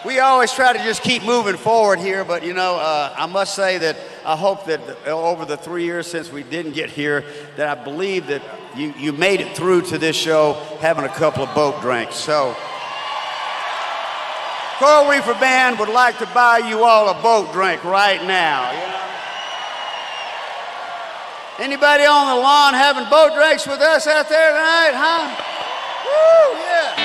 We always try to just keep moving forward here, but you know, I must say that I hope that over the 3 years since we didn't get here, that I believe that you made it through to this show having a couple of boat drinks. So, Coral Reefer Band would like to buy you all a boat drink right now. You know? Anybody on the lawn having boat drinks with us out there tonight, huh? Woo, yeah.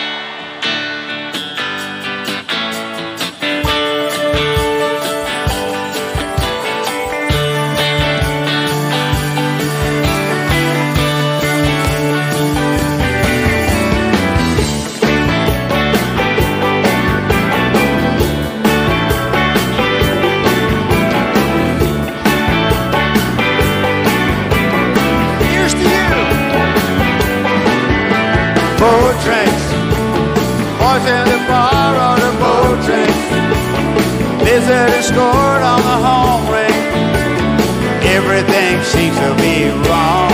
Boat drinks, boys in the bar on the boat drinks. Visitors scored on the home ring. Everything seems to be wrong.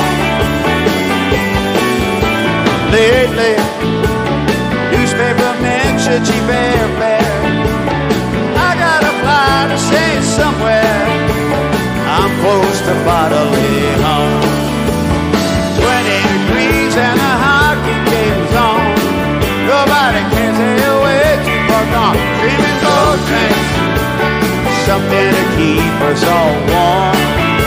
Lately, newspaper mentioned cheap airfare. I gotta fly to St. somewhere. I'm close to bodily harm. 20 degrees and a hockey game's on. Nobody can stay away too far gone. Dreaming boat drinks, something to keep us all warm.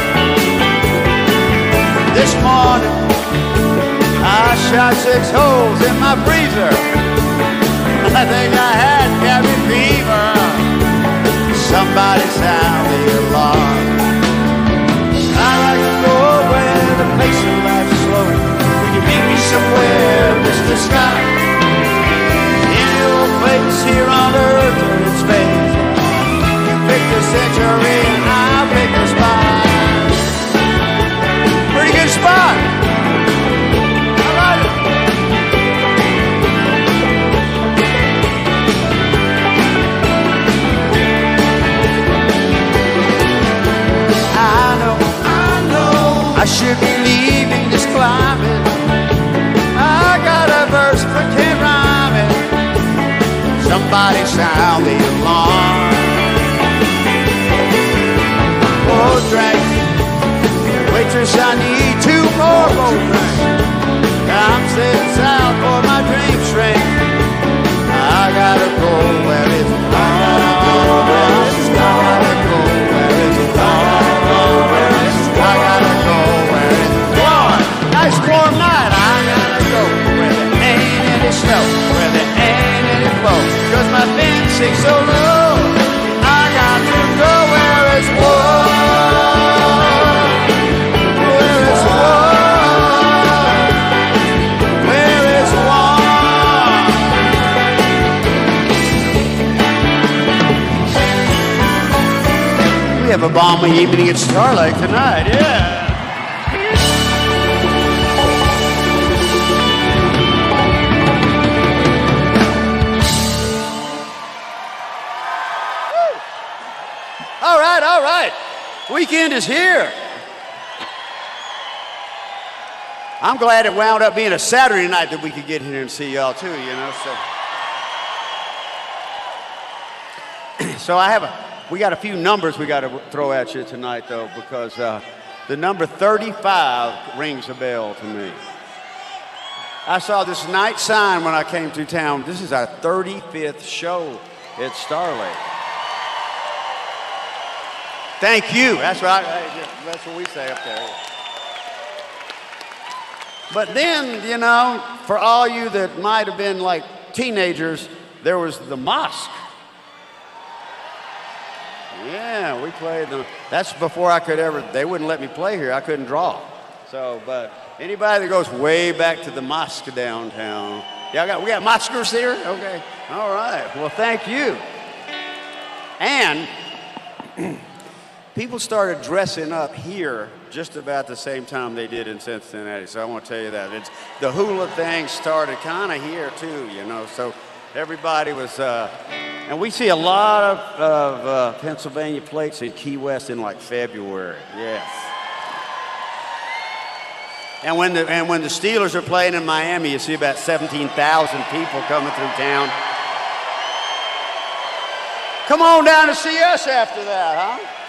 This morning, I shot 6 holes in my freezer. I think I had cabin fever. Somebody sound the alarm. I like to go where the pace of life's slowing. You meet me somewhere, Mr. Scott. Any old place here on earth or in space. You pick the century and I'll pick the spot. Pretty good spot. I like it. I know I should be leaving this climate. I got a verse but can't rhyme it. Somebody sound the alarm. Boat drinks, waitress, I need 2 more boat drinks. I'm sailing south for my dream shrink. I gotta go where it's warm. I gotta go where it's warm. I gotta go where it's warm. Nice warm night. I gotta go where there ain't any snow, where there ain't any flow. 'Cause my things sink so low. I got to go where it's warm. Where it's warm. Where it's warm. We have a balmy evening at Starlight tonight, yeah. All right. Weekend is here. I'm glad it wound up being a Saturday night that we could get here and see y'all too, you know. So we got a few numbers we got to throw at you tonight though, because the number 35 rings a bell to me. I saw this night sign when I came through town. This is our 35th show at Starlight. Thank you. That's right. That's what we say up there. But then, you know, for all you that might have been like teenagers, there was the mosque. Yeah, we played that's before I could they wouldn't let me play here. I couldn't draw. So, but anybody that goes way back to the mosque downtown. Yeah, we got mosquers here? Okay. All right. Well, thank you. And people started dressing up here just about the same time they did in Cincinnati. So I want to tell you that. The hula thing started kind of here too, you know. So everybody was, and we see a lot of Pennsylvania plates in Key West in like February, yes. And when the Steelers are playing in Miami, you see about 17,000 people coming through town. Come on down to see us after that, huh?